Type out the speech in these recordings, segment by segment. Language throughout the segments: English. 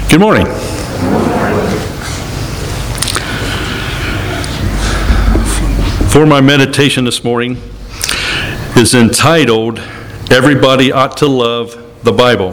Good morning. For my meditation this morning is entitled, Everybody Ought to Love the Bible.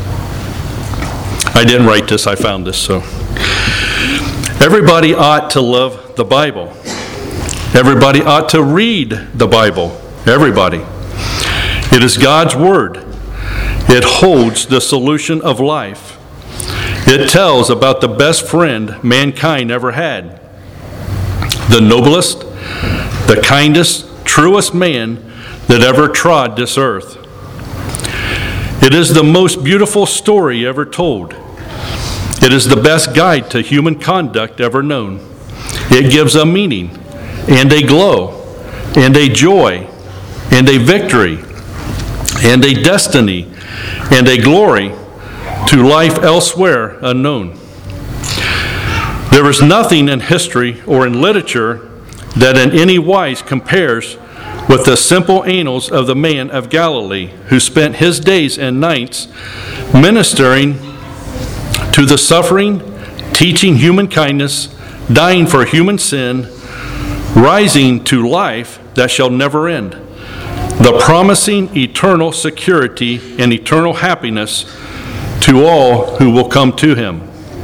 I didn't write this, I found this. So, everybody ought to love the Bible. Everybody ought to read the Bible. Everybody. It is God's Word. It holds the solution of life. It tells about the best friend mankind ever had. The noblest, the kindest, truest man that ever trod this earth. It is the most beautiful story ever told. It is the best guide to human conduct ever known. It gives a meaning, and a glow, and a joy, and a victory, and a destiny, and a glory to life elsewhere unknown. There is nothing in history or in literature that in any wise compares with the simple annals of the man of Galilee, who spent his days and nights ministering to the suffering, teaching human kindness, dying for human sin, rising to life that shall never end, the promising eternal security and eternal happiness to all who will come to him.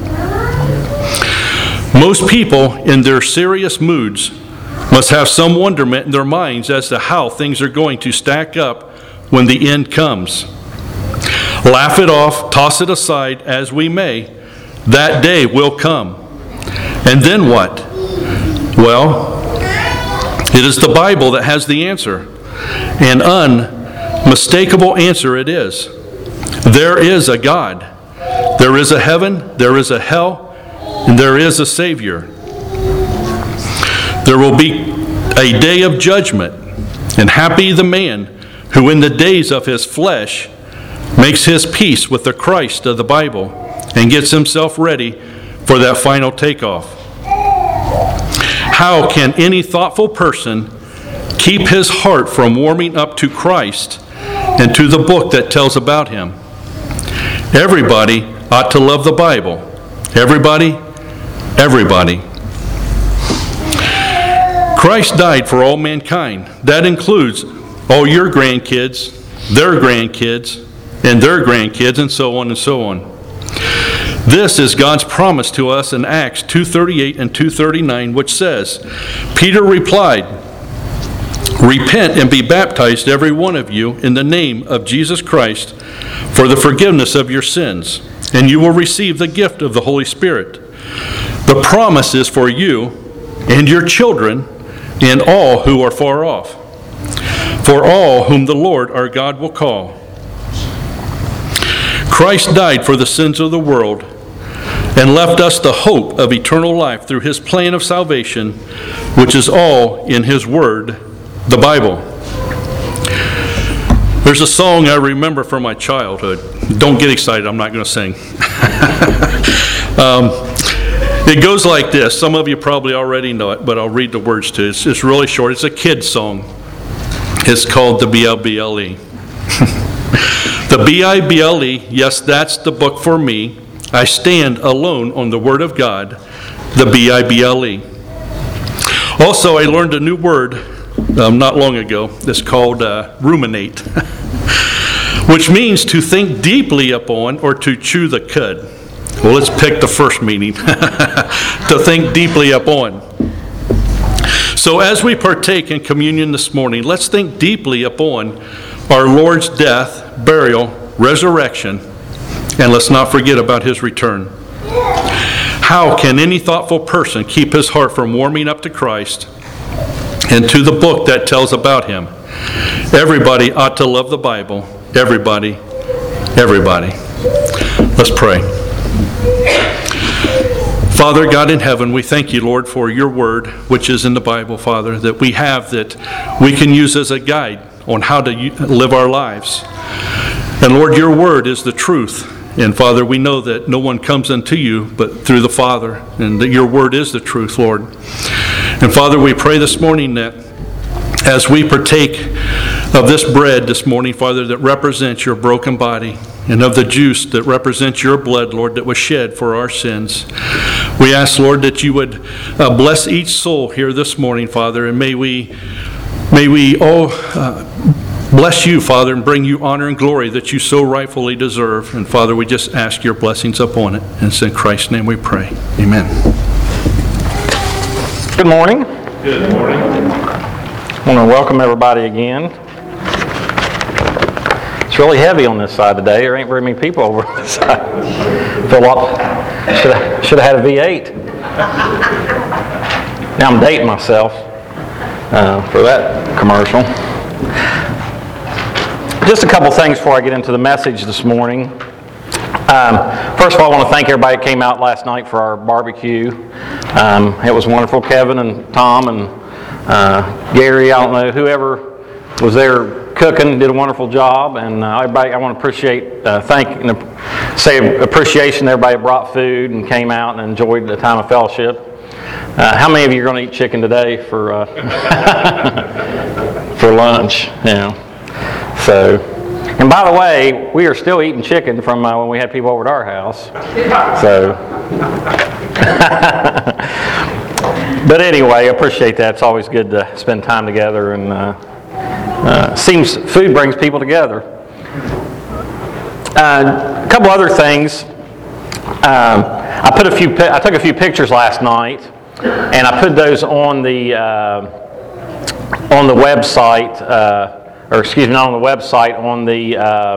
Most people in their serious moods must have some wonderment in their minds as to how things are going to stack up when the end comes. Laugh it off, toss it aside as we may, that day will come. And then what? Well, it is the Bible that has the answer. An unmistakable answer it is. There is a God. There is a heaven, there is a hell, and there is a Savior. There will be a day of judgment, and happy the man who in the days of his flesh makes his peace with the Christ of the Bible and gets himself ready for that final takeoff. How can any thoughtful person keep his heart from warming up to Christ and to the book that tells about him? Everybody ought to love the Bible. Everybody, everybody. Christ died for all mankind. That includes all your grandkids, their grandkids, and their grandkids, and so on and so on. This is God's promise to us in Acts 2:38 and 2:39, which says, Peter replied, Repent and be baptized, every one of you, in the name of Jesus Christ, for the forgiveness of your sins, and you will receive the gift of the Holy Spirit. The promise is for you and your children and all who are far off, for all whom the Lord our God will call. Christ died for the sins of the world and left us the hope of eternal life through his plan of salvation, which is all in his word, the Bible. There's a song I remember from my childhood. Don't get excited, I'm not going to sing. It goes like this. Some of you probably already know it, but I'll read the words to it. It's really short. It's a kid's song. It's called the B-I-B-L-E. The B-I-B-L-E, yes, that's the book for me. I stand alone on the Word of God, the B-I-B-L-E. Also, I learned a new word not long ago. It's called ruminate, which means to think deeply upon or to chew the cud. Well, let's pick the first meaning, to think deeply upon. So as we partake in communion this morning, let's think deeply upon our Lord's death, burial, resurrection, and let's not forget about his return. How can any thoughtful person keep his heart from warming up to Christ and to the book that tells about him? Everybody ought to love the Bible. Everybody, everybody. Let's pray. Father God in heaven, we thank you, Lord, for your word, which is in the Bible, Father, that we have, that we can use as a guide on how to live our lives. And Lord, your word is the truth. And Father, we know that no one comes unto you but through the Father, and that your word is the truth, Lord. And Father, we pray this morning that as we partake of this bread this morning, Father, that represents your broken body, and of the juice that represents your blood, Lord, that was shed for our sins. We ask, Lord, that you would bless each soul here this morning, Father, and may we all bless you, Father, and bring you honor and glory that you so rightfully deserve. And Father, we just ask your blessings upon it. And it's in Christ's name we pray. Amen. Good morning. Good morning. I want to welcome everybody again. It's really heavy on this side today. There ain't very many people over on this side. Should have had a V8. Now I'm dating myself for that commercial. Just a couple things before I get into the message this morning. First of all, I want to thank everybody that came out last night for our barbecue. It was wonderful. Kevin and Tom and Gary, I don't know, whoever was there cooking did a wonderful job. And everybody, I want to say appreciation to everybody that brought food and came out and enjoyed the time of fellowship. How many of you are going to eat chicken today for for lunch? Yeah. So, and by the way, we are still eating chicken from when we had people over at our house. So, but anyway, I appreciate that. It's always good to spend time together, and seems food brings people together. A couple other things. I took a few pictures last night, and I put those on the website. Not on the website, on the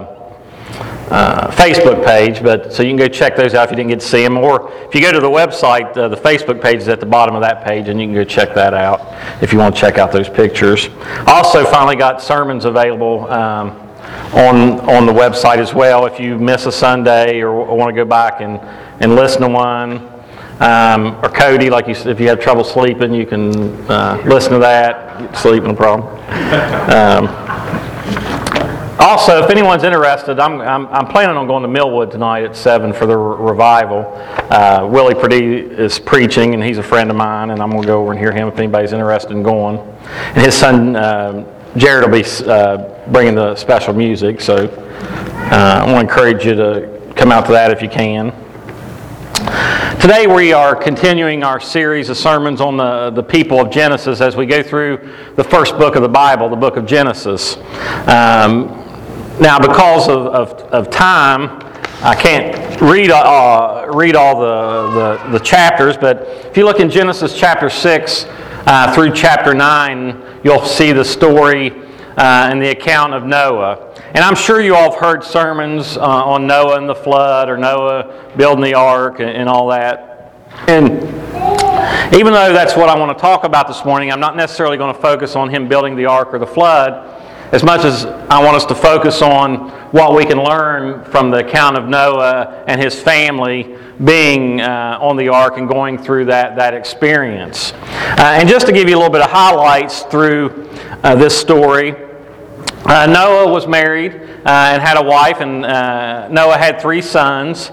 Facebook page, but so you can go check those out if you didn't get to see them. Or if you go to the website, the Facebook page is at the bottom of that page, and you can go check that out if you want to check out those pictures. Also, finally got sermons available on the website as well. If you miss a Sunday or want to go back and listen to one, or Cody, like you said, if you have trouble sleeping, you can listen to that. Sleep, no problem. Also, if anyone's interested, I'm planning on going to Millwood tonight at 7 for the revival. Willie Purdie is preaching, and he's a friend of mine, and I'm going to go over and hear him if anybody's interested in going. And his son Jared will be bringing the special music, so I want to encourage you to come out to that if you can. Today we are continuing our series of sermons on the people of Genesis as we go through the first book of the Bible, the book of Genesis. Now, because of time, I can't read all the chapters, but if you look in Genesis chapter 6 through chapter 9, you'll see the story and the account of Noah. And I'm sure you all have heard sermons on Noah and the flood, or Noah building the ark and all that. And even though that's what I want to talk about this morning, I'm not necessarily going to focus on him building the ark or the flood, as much as I want us to focus on what we can learn from the account of Noah and his family being on the ark and going through that experience. And just to give you a little bit of highlights through this story, Noah was married and had a wife, and Noah had 3 sons,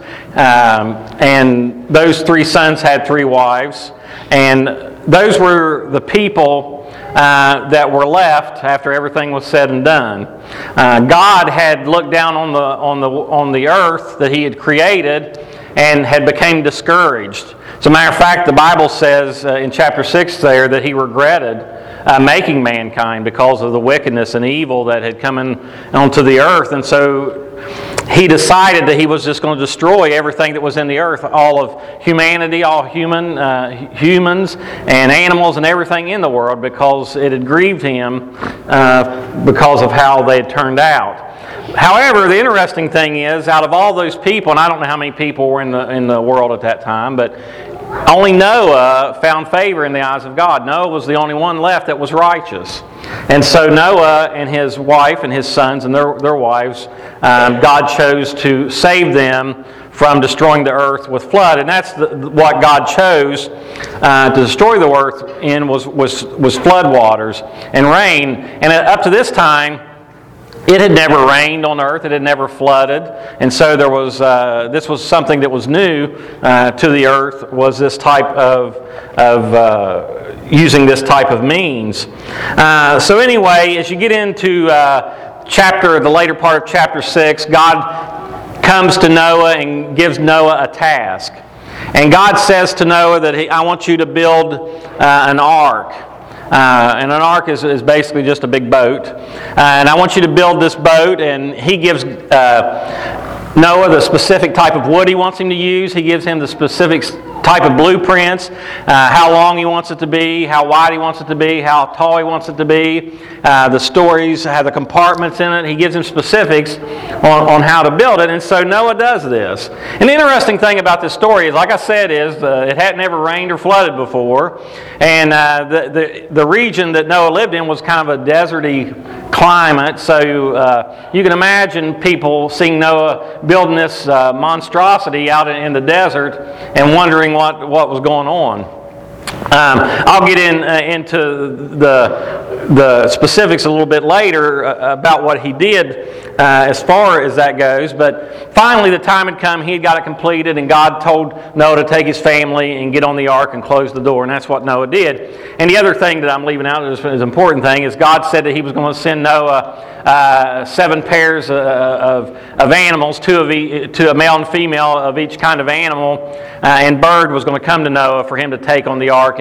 and those 3 sons had 3 wives, and those were the people that were left after everything was said and done. God had looked down on the earth that He had created and had become discouraged. As a matter of fact, the Bible says in chapter 6 there that He regretted making mankind because of the wickedness and evil that had come onto the earth. And so He decided that He was just going to destroy everything that was in the earth, all of humanity, all humans and animals and everything in the world, because it had grieved Him because of how they had turned out. However, the interesting thing is, out of all those people, and I don't know how many people were in the world at that time, but only Noah found favor in the eyes of God. Noah was the only one left that was righteous. And so Noah and his wife and his sons and their wives, God chose to save them from destroying the earth with flood. And that's what God chose to destroy the earth in was flood waters and rain. And up to this time, it had never rained on earth. It had never flooded. And so there was this was something that was new to the earth, was this type of using this type of means. So anyway, as you get into the later part of chapter 6, God comes to Noah and gives Noah a task. And God says to Noah that I want you to build an ark. And an ark is basically just a big boat. And I want you to build this boat, and he gives Noah the specific type of wood he wants him to use. He gives him the specific type of blueprints, how long he wants it to be, how wide he wants it to be, how tall he wants it to be, the stories, how the compartments in it. He gives him specifics on how to build it, and so Noah does this. And the interesting thing about this story is, like I said, it hadn't ever rained or flooded before, and the region that Noah lived in was kind of a deserty climate, so you can imagine people seeing Noah building this monstrosity out in the desert and wondering what was going on. I'll get into the specifics a little bit later about what he did as far as that goes, but finally the time had come, he had got it completed, and God told Noah to take his family and get on the ark and close the door, and that's what Noah did. And the other thing that I'm leaving out, is an important thing, is God said that he was going to send Noah 7 pairs of animals, to a male and female of each kind of animal, and bird was going to come to Noah for him to take on the ark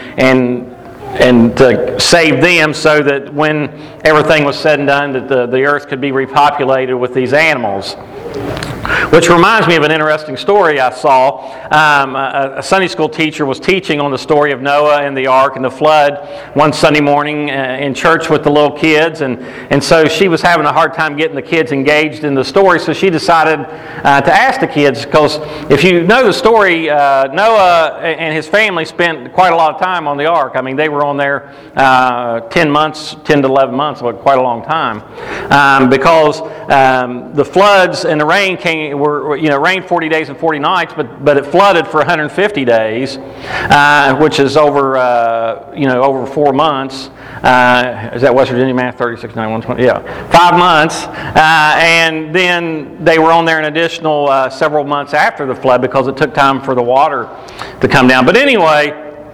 and to save them, so that when everything was said and done, that the earth could be repopulated with these animals. Which reminds me of an interesting story I saw. A Sunday school teacher was teaching on the story of Noah and the ark and the flood one Sunday morning in church with the little kids, and so she was having a hard time getting the kids engaged in the story, so she decided to ask the kids, because if you know the story, Noah and his family spent quite a lot of time on the ark. I mean, they were on there 10 to 11 months, quite a long time, because the floods and the rain rained 40 days and 40 nights, but it flooded for 150 days, which is over 4 months. Is that West Virginia math? 36, 9, 120? Yeah, 5 months. And then they were on there an additional several months after the flood, because it took time for the water to come down. But anyway,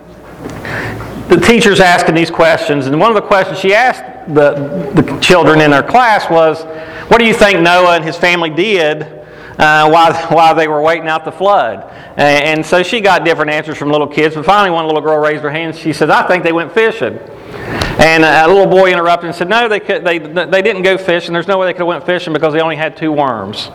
the teacher's asking these questions, and one of the questions she asked the children in their class was, what do you think Noah and his family did while they were waiting out the flood? And so she got different answers from little kids, but finally one little girl raised her hand. She said, I think they went fishing. And a little boy interrupted and said, no, they didn't go fishing. There's no way they could have went fishing, because they only had 2 worms.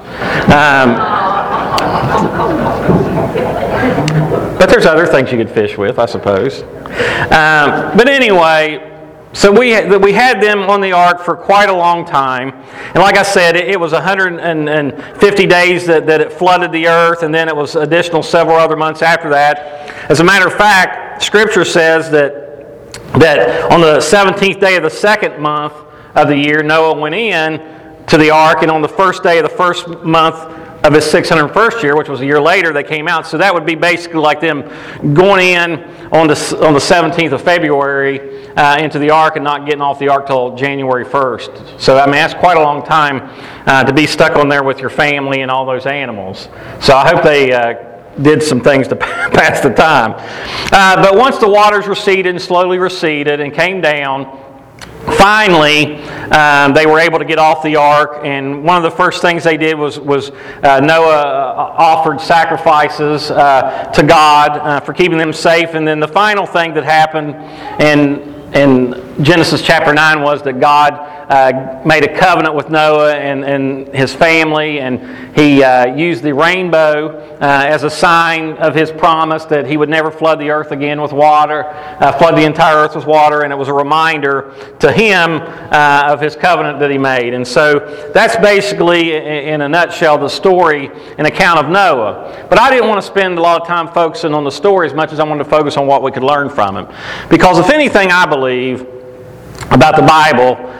But there's other things you could fish with, I suppose. But anyway, so we had them on the ark for quite a long time. And like I said, it was 150 days that it flooded the earth, and then it was additional several other months after that. As a matter of fact, Scripture says that on the 17th day of the 2nd month of the year, Noah went in to the ark, and on the first day of the 1st month of his 601st year, which was a year later, they came out. So that would be basically like them going in on the 17th of February into the ark and not getting off the ark till January 1st. So I mean, that's quite a long time to be stuck on there with your family and all those animals. So I hope they did some things to pass the time. But once the waters receded and slowly receded and came down, finally, they were able to get off the ark, and one of the first things they did was Noah offered sacrifices to God for keeping them safe. And then the final thing that happened in Genesis chapter 9 was that God made a covenant with Noah and his family, and he used the rainbow as a sign of his promise that he would never flood the earth again with water, flood the entire earth with water, and it was a reminder to him of his covenant that he made. And so that's basically, in a nutshell, the story and account of Noah. But I didn't want to spend a lot of time focusing on the story as much as I wanted to focus on what we could learn from him. Because if anything I believe about the Bible,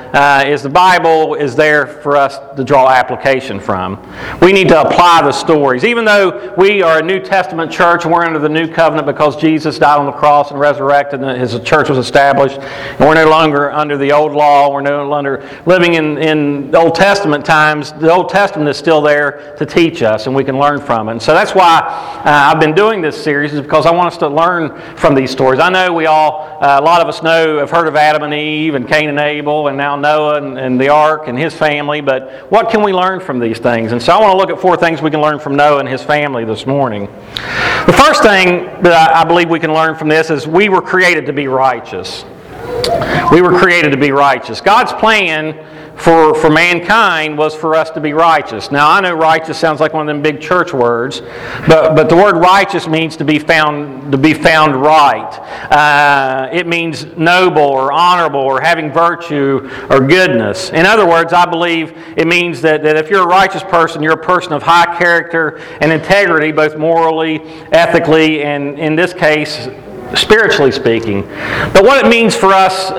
is the Bible is there for us to draw application from. We need to apply the stories. Even though we are a New Testament church and we're under the new covenant because Jesus died on the cross and resurrected and His church was established, and we're no longer under the old law, we're no longer living in Old Testament times, the Old Testament is still there to teach us and we can learn from it. And so that's why I've been doing this series, is because I want us to learn from these stories. I know we all, a lot of us have heard of Adam and Eve and Cain and Abel and now Noah and the ark and his family, but what can we learn from these things? And so I want to look at 4 things we can learn from Noah and his family this morning. The first thing that I believe we can learn from this is we were created to be righteous. We were created to be righteous. God's plan for mankind was for us to be righteous. Now, I know righteous sounds like one of them big church words, but the word righteous means to be found right. It means noble or honorable or having virtue or goodness. In other words, I believe it means that if you're a righteous person, you're a person of high character and integrity, both morally, ethically, and in this case, spiritually speaking. But what it means for us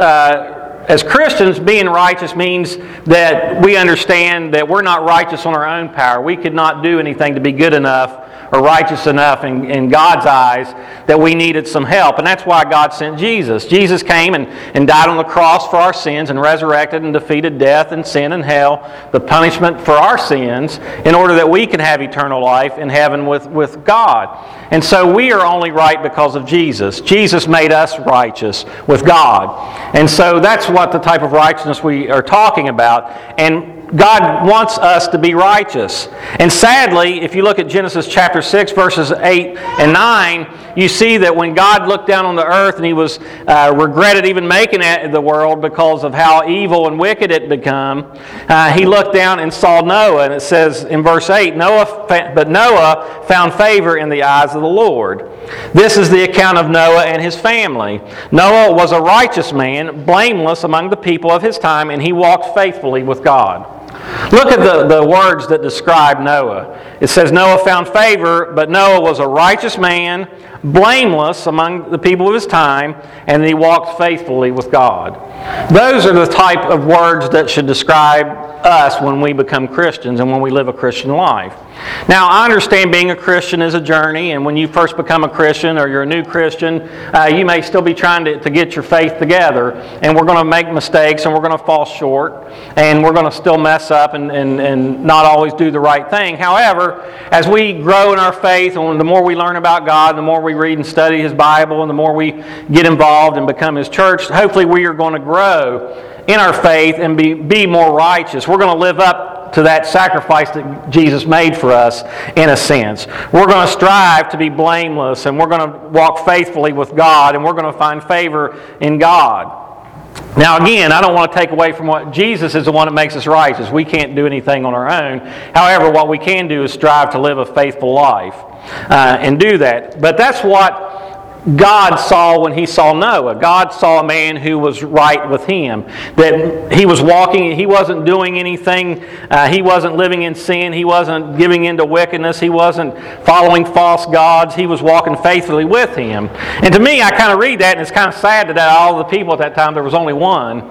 as Christians, being righteous means that we understand that we're not righteous on our own power. We could not do anything to be good enough or righteous enough in God's eyes, that we needed some help. And that's why God sent Jesus. Jesus came and died on the cross for our sins and resurrected and defeated death and sin and hell, the punishment for our sins, in order that we can have eternal life in heaven with God. And so we are only right because of Jesus. Jesus made us righteous with God. And so that's what the type of righteousness we are talking about. And God wants us to be righteous. And sadly, if you look at Genesis chapter 6, verses 8 and 9, you see that when God looked down on the earth and He was regretted even making the world because of how evil and wicked it become, He looked down and saw Noah. And it says in verse 8, but Noah found favor in the eyes of the Lord. This is the account of Noah and his family. Noah was a righteous man, blameless among the people of his time, and he walked faithfully with God. Look at the words that describe Noah. It says Noah found favor, but Noah was a righteous man, blameless among the people of his time, and he walked faithfully with God. Those are the type of words that should describe us when we become Christians and when we live a Christian life. Now, I understand being a Christian is a journey, and when you first become a Christian or you're a new Christian, you may still be trying to get your faith together, and we're going to make mistakes, and we're going to fall short, and we're going to still mess up and not always do the right thing. However, as we grow in our faith, and the more we learn about God, the more we read and study His Bible, and the more we get involved and become His church, hopefully we are going to grow in our faith and be more righteous. We're going to live up to that sacrifice that Jesus made for us in a sense. We're going to strive to be blameless, and we're going to walk faithfully with God, and we're going to find favor in God. Now again, I don't want to take away from what Jesus is the one that makes us righteous. We can't do anything on our own. However, what we can do is strive to live a faithful life and do that. But that's what God saw when He saw Noah. God saw a man who was right with Him. That he was walking, he wasn't doing anything, he wasn't living in sin, he wasn't giving into wickedness, he wasn't following false gods, he was walking faithfully with Him. And to me, I kind of read that, and it's kind of sad that all the people at that time, there was only one.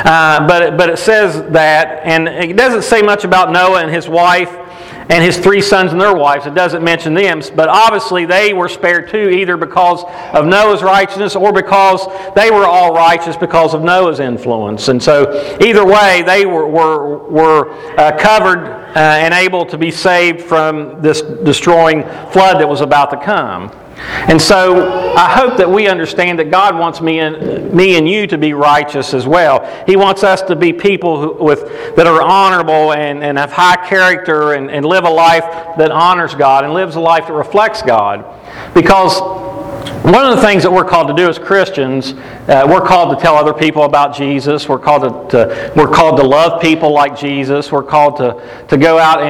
But it says that, and it doesn't say much about Noah and his wife and his 3 sons and their wives. It doesn't mention them, but obviously they were spared too, either because of Noah's righteousness or because they were all righteous because of Noah's influence. And so either way, they were covered and able to be saved from this destroying flood that was about to come. And so I hope that we understand that God wants me and you to be righteous as well. He wants us to be people that are honorable and have high character and live a life that honors God and lives a life that reflects God. Because one of the things that we're called to do as Christians, we're called to tell other people about Jesus. We're called to love people like Jesus. We're called to go out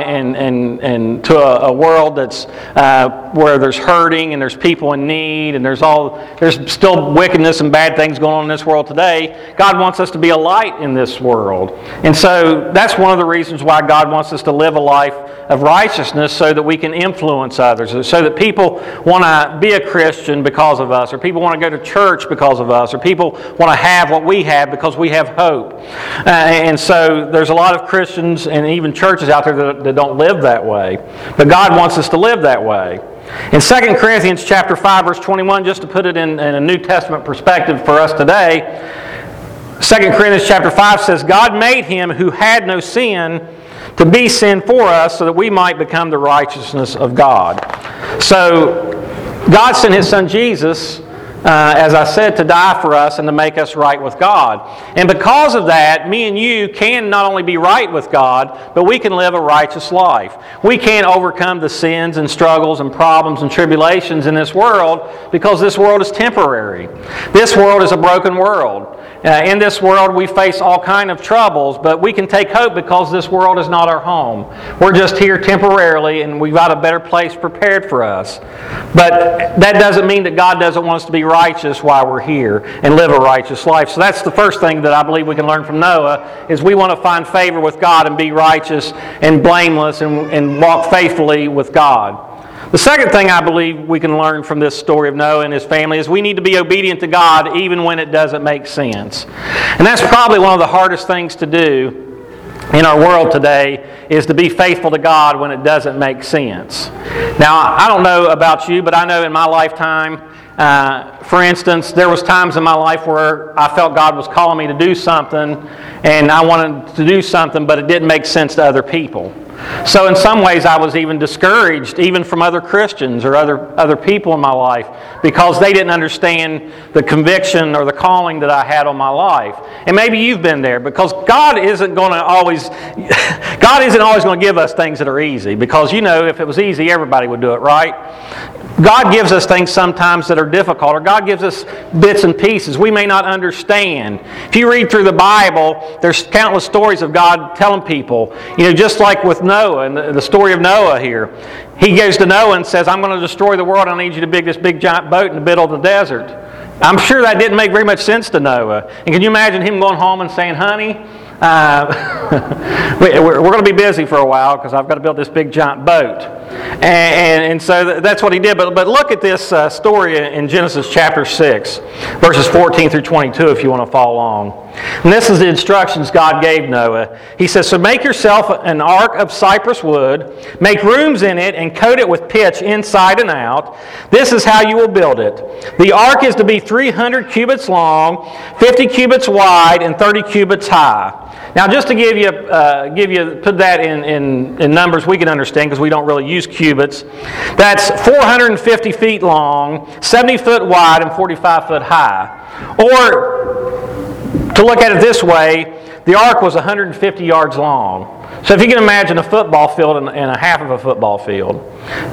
and to a world that's where there's hurting and there's people in need and there's still wickedness and bad things going on in this world today. God wants us to be a light in this world, and so that's one of the reasons why God wants us to live a life of righteousness, so that we can influence others, so that people want to be a Christian because because of us, or people want to go to church because of us, or people want to have what we have because we have hope. And so there's a lot of Christians and even churches out there that don't live that way. But God wants us to live that way. In 2 Corinthians chapter 5, verse 21, just to put it in a New Testament perspective for us today, 2 Corinthians chapter 5 says, God made him who had no sin to be sin for us so that we might become the righteousness of God. So God sent His Son Jesus, as I said, to die for us and to make us right with God. And because of that, me and you can not only be right with God, but we can live a righteous life. We can overcome the sins and struggles and problems and tribulations in this world because this world is temporary. This world is a broken world. In this world we face all kinds of troubles, but we can take hope because this world is not our home. We're just here temporarily and we've got a better place prepared for us. But that doesn't mean that God doesn't want us to be righteous while we're here and live a righteous life. So that's the first thing that I believe we can learn from Noah, is we want to find favor with God and be righteous and blameless and walk faithfully with God. The second thing I believe we can learn from this story of Noah and his family is we need to be obedient to God even when it doesn't make sense. And that's probably one of the hardest things to do in our world today, is to be faithful to God when it doesn't make sense. Now, I don't know about you, but I know in my lifetime, for instance, there was times in my life where I felt God was calling me to do something, and I wanted to do something, but it didn't make sense to other people. So in some ways I was even discouraged, even from other Christians or other people in my life, because they didn't understand the conviction or the calling that I had on my life. And maybe you've been there, because God isn't always going to give us things that are easy, because if it was easy, everybody would do it, right? God gives us things sometimes that are difficult, or God gives us bits and pieces we may not understand. If you read through the Bible, there's countless stories of God telling people, just like with Noah and the story of Noah here. He goes to Noah and says, I'm going to destroy the world. I need you to build this big giant boat in the middle of the desert. I'm sure that didn't make very much sense to Noah. And can you imagine him going home and saying, honey, we're going to be busy for a while because I've got to build this big giant boat. And so that's what he did. But look at this story in Genesis chapter 6, verses 14 through 22 if you want to follow along. And this is the instructions God gave Noah. He says, so make yourself an ark of cypress wood, make rooms in it, and coat it with pitch inside and out. This is how you will build it. The ark is to be 300 cubits long, 50 cubits wide, and 30 cubits high. Now, just to put that in numbers we can understand, because we don't really use cubits, that's 450 feet long, 70 foot wide, and 45 foot high. Or, to look at it this way, the ark was 150 yards long. So if you can imagine a football field and a half of a football field,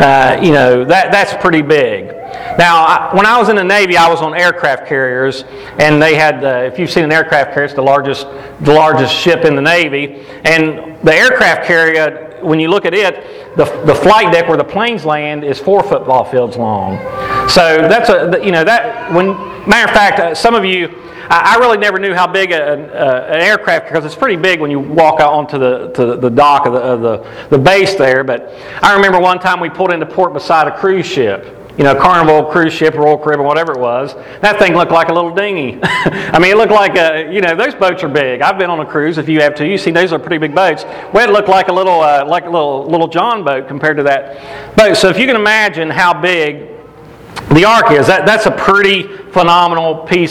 that's pretty big. Now, when I was in the Navy, I was on aircraft carriers, and they had, if you've seen an aircraft carrier, it's the largest ship in the Navy. And the aircraft carrier, when you look at it, the flight deck where the planes land is 4 football fields long. So that's matter of fact, some of you, I really never knew how big an aircraft, because it's pretty big when you walk out onto the dock of the base there. But I remember one time we pulled into port beside a cruise ship. Carnival cruise ship, Royal Caribbean, whatever it was. That thing looked like a little dinghy. I mean, it looked like those boats are big. I've been on a cruise. If you have too, you see those are pretty big boats. Well, it looked like a little John boat compared to that boat. So if you can imagine how big the ark is, that's a pretty phenomenal piece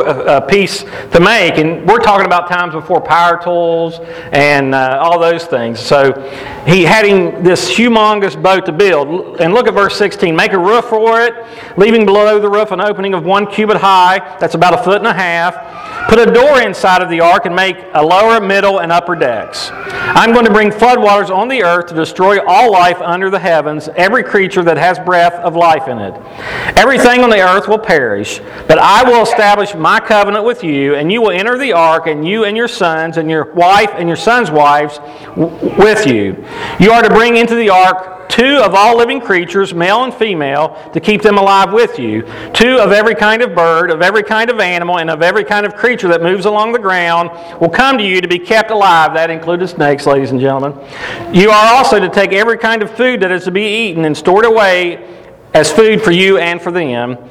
to make, and we're talking about times before power tools and all those things. So he had this humongous boat to build. And look at verse 16. Make a roof for it, leaving below the roof an opening of 1 cubit high. That's about 1.5 feet. Put a door inside of the ark and make a lower, middle, and upper decks. I'm going to bring floodwaters on the earth to destroy all life under the heavens, every creature that has breath of life in it. Everything on the earth will perish, but I will establish my covenant with you, and you will enter the ark, and you and your sons, and your wife and your sons' wives with you. You are to bring into the ark 2 of all living creatures, male and female, to keep them alive with you. 2 of every kind of bird, of every kind of animal, and of every kind of creature that moves along the ground will come to you to be kept alive. That included snakes, ladies and gentlemen. You are also to take every kind of food that is to be eaten and stored away as food for you and for them.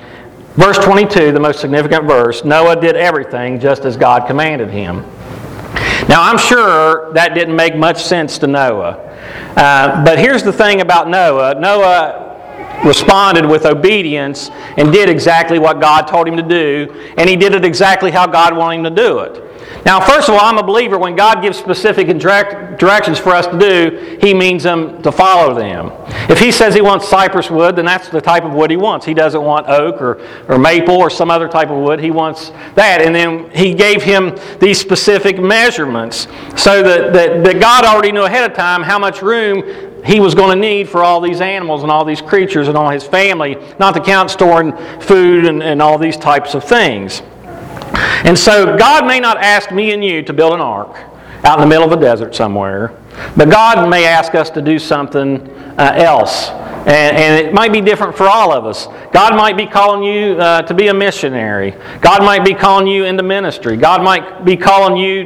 Verse 22, the most significant verse, Noah did everything just as God commanded him. Now, I'm sure that didn't make much sense to Noah. But here's the thing about Noah. Noah responded with obedience and did exactly what God told him to do, and he did it exactly how God wanted him to do it. Now, first of all, I'm a believer when God gives specific directions for us to do, He means them to follow them. If He says He wants cypress wood, then that's the type of wood He wants. He doesn't want oak or maple or some other type of wood. He wants that. And then He gave him these specific measurements so that God already knew ahead of time how much room He was going to need for all these animals and all these creatures and all His family, not to count storing food and all these types of things. And so God may not ask me and you to build an ark out in the middle of a desert somewhere, but God may ask us to do something else. And it might be different for all of us. God might be calling you to be a missionary. God might be calling you into ministry. God might be calling you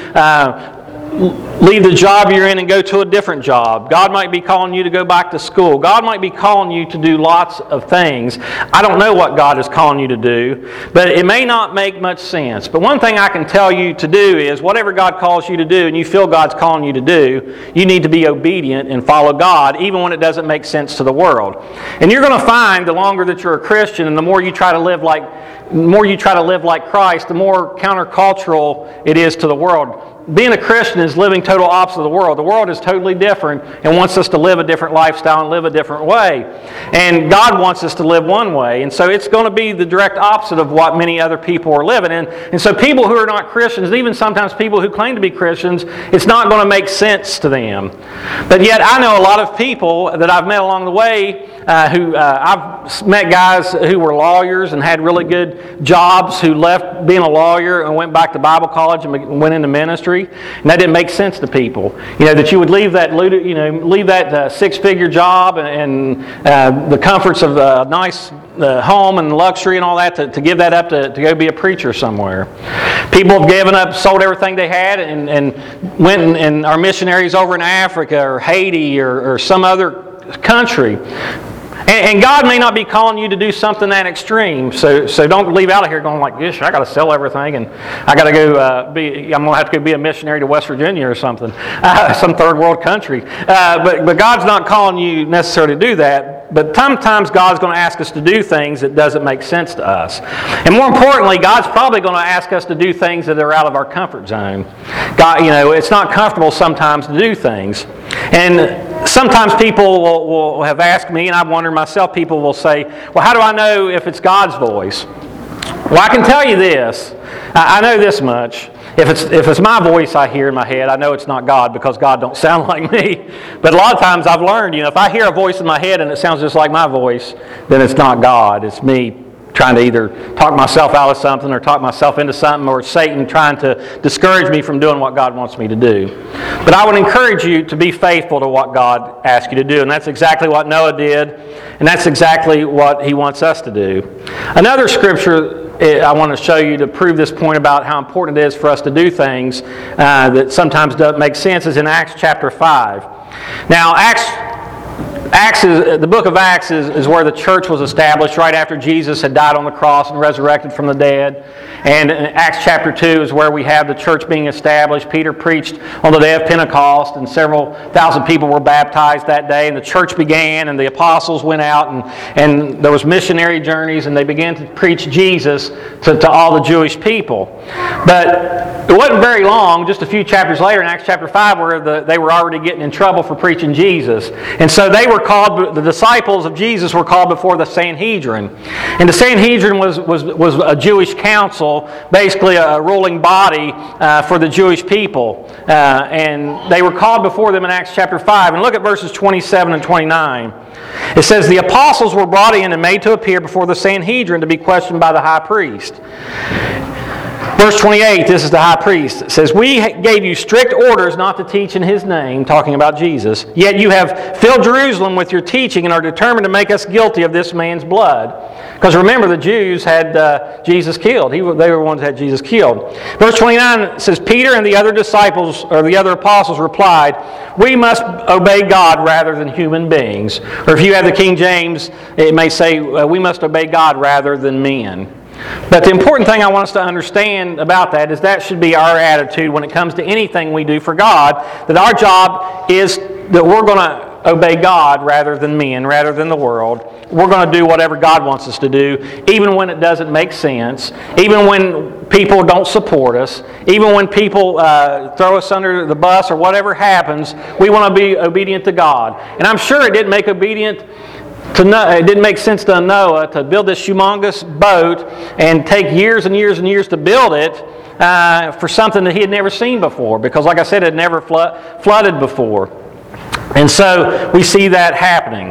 to leave the job you're in and go to a different job. God might be calling you to go back to school. God might be calling you to do lots of things. I don't know what God is calling you to do, but it may not make much sense. But one thing I can tell you to do is whatever God calls you to do and you feel God's calling you to do, you need to be obedient and follow God even when it doesn't make sense to the world. And you're going to find the longer that you're a Christian and the more you try to live like Christ, the more countercultural it is to the world. Being a Christian is living total opposite of the world. The world is totally different and wants us to live a different lifestyle and live a different way. And God wants us to live one way. And so it's going to be the direct opposite of what many other people are living. And so people who are not Christians, even sometimes people who claim to be Christians, it's not going to make sense to them. But yet I know a lot of people that I've met along the way I've met guys who were lawyers and had really good jobs who left being a lawyer and went back to Bible college and went into ministry. And that didn't make sense to people. That you would leave that six-figure job and the comforts of a nice home and luxury and all that to give that up to go be a preacher somewhere. People have given up, sold everything they had and went and are missionaries over in Africa or Haiti or some other country. And God may not be calling you to do something that extreme, so don't leave out of here going like, "Gosh, I got to sell everything, and I got to go I'm going to have to go be a missionary to West Virginia or something, some third world country." But God's not calling you necessarily to do that. But sometimes God's going to ask us to do things that doesn't make sense to us, and more importantly, God's probably going to ask us to do things that are out of our comfort zone. God, it's not comfortable sometimes to do things, and sometimes people will have asked me, and I've wondered myself, people will say, "Well, how do I know if it's God's voice?" Well, I can tell you this. I know this much. If it's my voice I hear in my head, I know it's not God because God don't sound like me. But a lot of times I've learned, if I hear a voice in my head and it sounds just like my voice, then it's not God. It's me trying to either talk myself out of something or talk myself into something, or Satan trying to discourage me from doing what God wants me to do. But I would encourage you to be faithful to what God asks you to do, and that's exactly what Noah did, and that's exactly what he wants us to do. Another scripture I want to show you to prove this point about how important it is for us to do things that sometimes don't make sense is in Acts chapter 5. Now, the book of Acts is where the church was established right after Jesus had died on the cross and resurrected from the dead. And in Acts chapter 2 is where we have the church being established. Peter preached on the day of Pentecost, and several thousand people were baptized that day, and the church began, and the apostles went out, and there was missionary journeys, and they began to preach Jesus to all the Jewish people. But it wasn't very long, just a few chapters later in Acts chapter 5, where they were already getting in trouble for preaching Jesus. And so the disciples of Jesus were called before the Sanhedrin. And the Sanhedrin was a Jewish council, basically a ruling body for the Jewish people. And they were called before them in Acts chapter 5. And look at verses 27 and 29. It says, "The apostles were brought in and made to appear before the Sanhedrin to be questioned by the high priest. Verse 28, this is the high priest. It says, "We gave you strict orders not to teach in His name," talking about Jesus, "yet you have filled Jerusalem with your teaching and are determined to make us guilty of this man's blood." Because remember, the Jews had Jesus killed. They were the ones that had Jesus killed. Verse 29 says, "Peter and the other disciples, or the other apostles, replied, 'We must obey God rather than human beings.'" Or if you have the King James, it may say, "We must obey God rather than men." But the important thing I want us to understand about that is that should be our attitude when it comes to anything we do for God, that our job is that we're going to obey God rather than men, rather than the world. We're going to do whatever God wants us to do, even when it doesn't make sense, even when people don't support us, even when people throw us under the bus or whatever happens, we want to be obedient to God. And I'm sure it didn't make it didn't make sense to Noah to build this humongous boat and take years and years and years to build it for something that he had never seen before. Because like I said, it had never flooded before. And so we see that happening.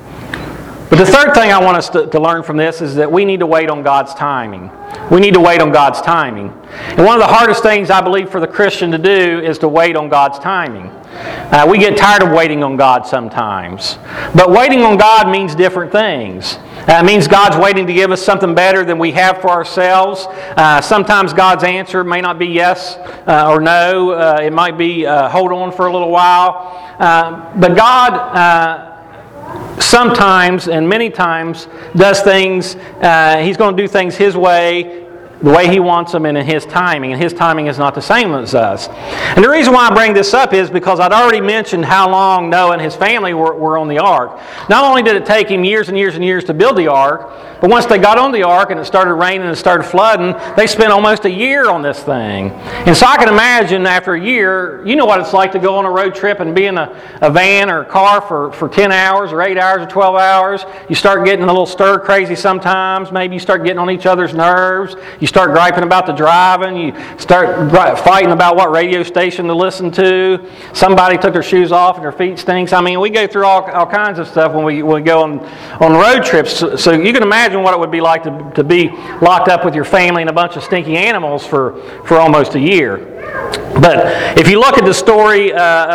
But the third thing I want us to learn from this is that we need to wait on God's timing. We need to wait on God's timing. And one of the hardest things I believe for the Christian to do is to wait on God's timing. We get tired of waiting on God sometimes. But waiting on God means different things. It means God's waiting to give us something better than we have for ourselves. Sometimes God's answer may not be yes or no. It might be hold on for a little while. But God sometimes and many times does things, He's going to do things His way, the way He wants them, and in His timing. And His timing is not the same as us. And the reason why I bring this up is because I'd already mentioned how long Noah and his family were on the ark. Not only did it take him years and years and years to build the ark, but once they got on the ark and it started raining and it started flooding, they spent almost a year on this thing. And so I can imagine after a year, you know what it's like to go on a road trip and be in a van or a car for 10 hours or 8 hours or 12 hours. You start getting a little stir crazy sometimes. Maybe you start getting on each other's nerves. You start griping about the driving. You start fighting about what radio station to listen to. Somebody took their shoes off and their feet stinks. I mean, we go through all kinds of stuff when we go on road trips. So you can imagine what it would be like to be locked up with your family and a bunch of stinky animals for almost a year. But if you look at the story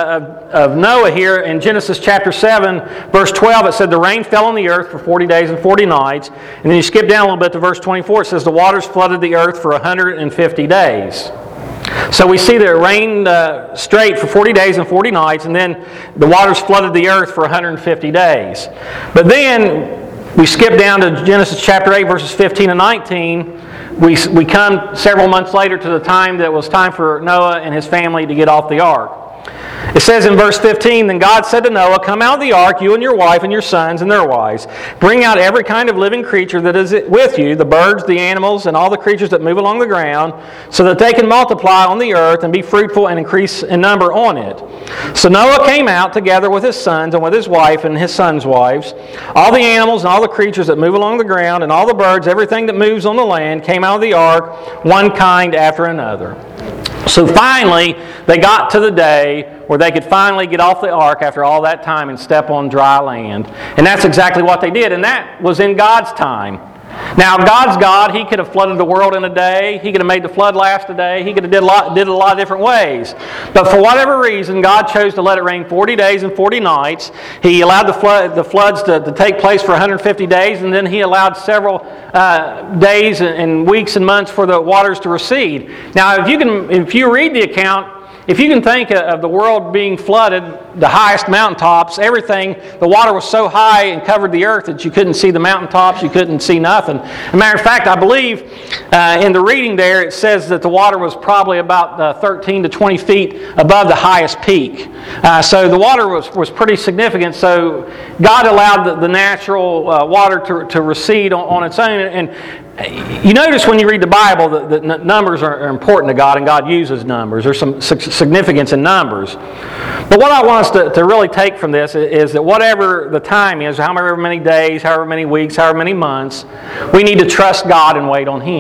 of Noah here in Genesis chapter 7, verse 12, it said the rain fell on the earth for 40 days and 40 nights. And then you skip down a little bit to verse 24, it says the waters flooded the earth for 150 days. So we see that it rained straight for 40 days and 40 nights, and then the waters flooded the earth for 150 days. But then we skip down to Genesis chapter 8, verses 15 and 19. We come several months later to the time that it was time for Noah and his family to get off the ark. It says in verse 15, "Then God said to Noah, 'Come out of the ark, you and your wife and your sons and their wives. Bring out every kind of living creature that is with you, the birds, the animals, and all the creatures that move along the ground, so that they can multiply on the earth and be fruitful and increase in number on it.' So Noah came out together with his sons and with his wife and his sons' wives. All the animals and all the creatures that move along the ground and all the birds, everything that moves on the land, came out of the ark, one kind after another." So finally, they got to the day where they could finally get off the ark after all that time and step on dry land. And that's exactly what they did, and that was in God's time. Now, God's God. He could have flooded the world in a day. He could have made the flood last a day. He could have did it a lot of different ways. But for whatever reason, God chose to let it rain 40 days and 40 nights. He allowed the floods to take place for 150 days, and then He allowed several days and weeks and months for the waters to recede. Now, if you read the account, if you can think of the world being flooded, the highest mountaintops, everything, the water was so high and covered the earth that you couldn't see the mountaintops, you couldn't see nothing. As a matter of fact, I believe in the reading there, it says that the water was probably about 13 to 20 feet above the highest peak. So the water was pretty significant. So God allowed the natural water to recede on its own. And you notice when you read the Bible that numbers are important to God, and God uses numbers. There's some significance in numbers. But what I want us to really take from this is that whatever the time is, however many days, however many weeks, however many months, we need to trust God and wait on Him.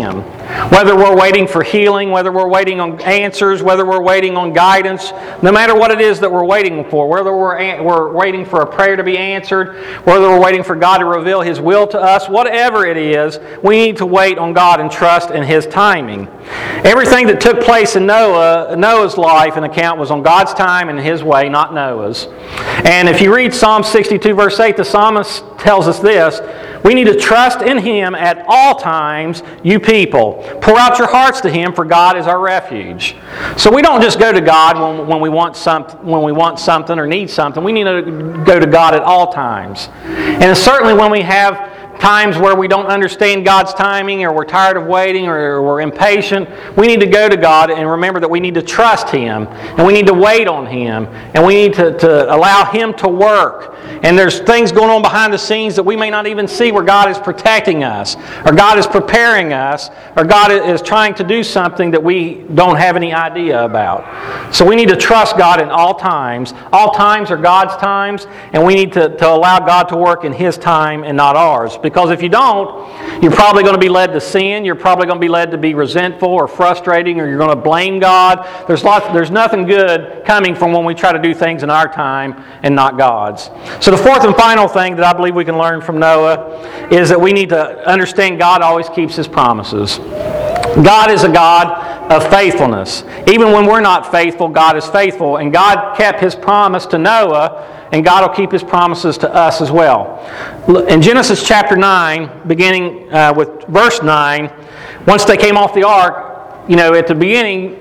Whether we're waiting for healing, whether we're waiting on answers, whether we're waiting on guidance, no matter what it is that we're waiting for, whether we're waiting for a prayer to be answered, whether we're waiting for God to reveal His will to us, whatever it is, we need to wait on God and trust in His timing. Everything that took place in Noah's life and account was on God's time and His way, not Noah's. And if you read Psalm 62 verse 8, the psalmist tells us this: we need to trust in Him at all times, you people. Pour out your hearts to Him, for God is our refuge. So we don't just go to God when we want something or need something. We need to go to God at all times. And certainly when we have times where we don't understand God's timing, or we're tired of waiting, or we're impatient, we need to go to God and remember that we need to trust Him, and we need to wait on Him, and we need to allow Him to work. And there's things going on behind the scenes that we may not even see, where God is protecting us, or God is preparing us, or God is trying to do something that we don't have any idea about. So we need to trust God in all times. All times are God's times, and we need to allow God to work in His time and not ours. Because if you don't, you're probably going to be led to sin. You're probably going to be led to be resentful or frustrating, or you're going to blame God. There's nothing good coming from when we try to do things in our time and not God's. So the fourth and final thing that I believe we can learn from Noah is that we need to understand God always keeps His promises. God is a God of faithfulness. Even when we're not faithful, God is faithful. And God kept His promise to Noah, and God will keep His promises to us as well. In Genesis chapter 9, beginning with verse 9, once they came off the ark, at the beginning,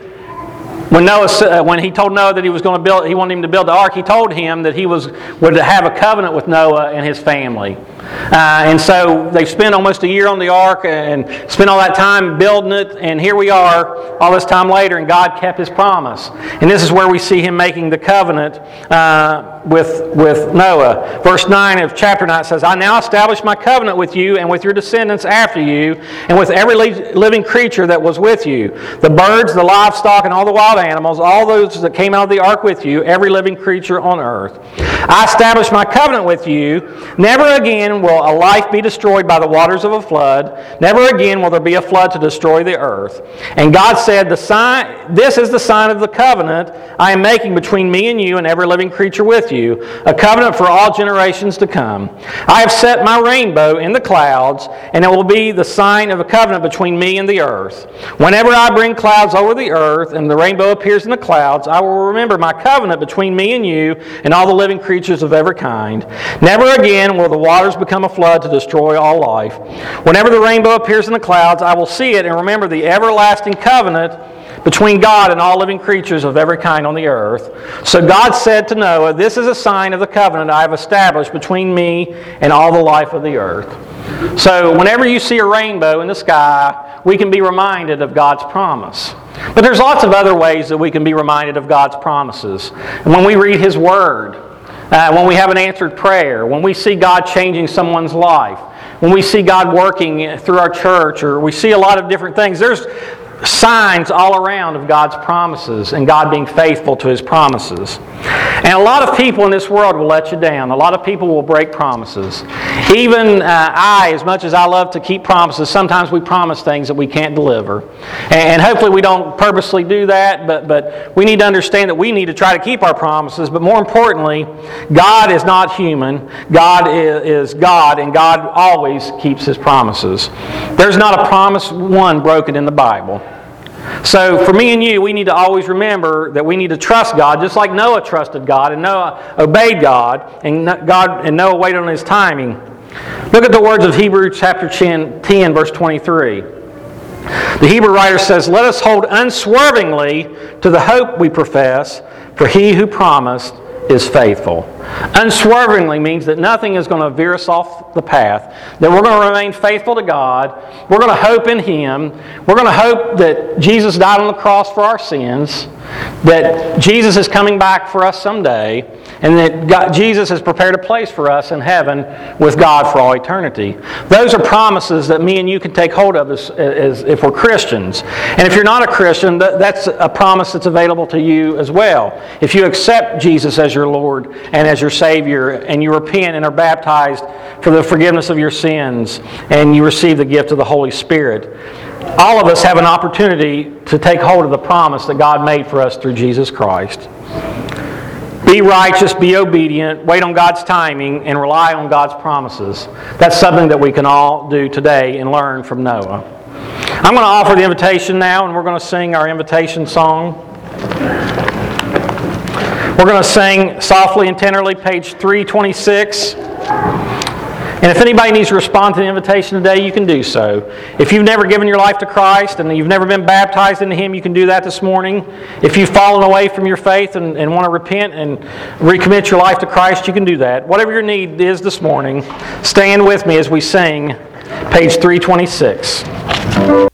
when He told Noah that He wanted him to build the ark, He told him that He would have a covenant with Noah and his family. And so they spent almost a year on the ark and spent all that time building it, and here we are all this time later, and God kept His promise. And this is where we see Him making the covenant with Noah. Verse 9 of chapter 9 says, I now establish my covenant with you and with your descendants after you, and with every living creature that was with you, the birds, the livestock, and all the wild animals, all those that came out of the ark with you, every living creature on earth. I establish my covenant with you. Never again will a life be destroyed by the waters of a flood. Never again will there be a flood to destroy the earth. And God said, this is the sign of the covenant I am making between me and you and every living creature with you, a covenant for all generations to come. I have set my rainbow in the clouds, and it will be the sign of a covenant between me and the earth. Whenever I bring clouds over the earth and the rainbow appears in the clouds, I will remember my covenant between me and you and all the living creatures of every kind. Never again will the waters become a flood to destroy all life. Whenever the rainbow appears in the clouds, I will see it and remember the everlasting covenant between God and all living creatures of every kind on the earth. So God said to Noah, this is a sign of the covenant I have established between me and all the life of the earth. So whenever you see a rainbow in the sky, we can be reminded of God's promise. But there's lots of other ways that we can be reminded of God's promises. And when we read His Word, when we have an answered prayer, when we see God changing someone's life, when we see God working through our church, or we see a lot of different things, there's signs all around of God's promises and God being faithful to His promises. And a lot of people in this world will let you down. A lot of people will break promises. Even as much as I love to keep promises, sometimes we promise things that we can't deliver. And hopefully we don't purposely do that, but we need to understand that we need to try to keep our promises. But more importantly, God is not human. God is God, and God always keeps His promises. There's not a promise one broken in the Bible. So for me and you, we need to always remember that we need to trust God, just like Noah trusted God, and Noah obeyed God, and Noah waited on His timing. Look at the words of Hebrews chapter 10, verse 23. The Hebrew writer says, let us hold unswervingly to the hope we profess, for He who promised is faithful. Unswervingly means that nothing is going to veer us off the path, that we're going to remain faithful to God, we're going to hope in Him, we're going to hope that Jesus died on the cross for our sins, that Jesus is coming back for us someday, and that Jesus has prepared a place for us in heaven with God for all eternity. Those are promises that me and you can take hold of as if we're Christians. And if you're not a Christian, that's a promise that's available to you as well. If you accept Jesus as your Lord and as your Savior, and you repent and are baptized for the forgiveness of your sins, and you receive the gift of the Holy Spirit. all of us have an opportunity to take hold of the promise that God made for us through Jesus Christ. Be righteous, be obedient, wait on God's timing, and rely on God's promises. That's something that we can all do today and learn from Noah. I'm going to offer the invitation now, and we're going to sing our invitation song. We're going to sing Softly and Tenderly, page 326. And if anybody needs to respond to the invitation today, you can do so. If you've never given your life to Christ and you've never been baptized into Him, you can do that this morning. If you've fallen away from your faith and want to repent and recommit your life to Christ, you can do that. Whatever your need is this morning, stand with me as we sing page 326.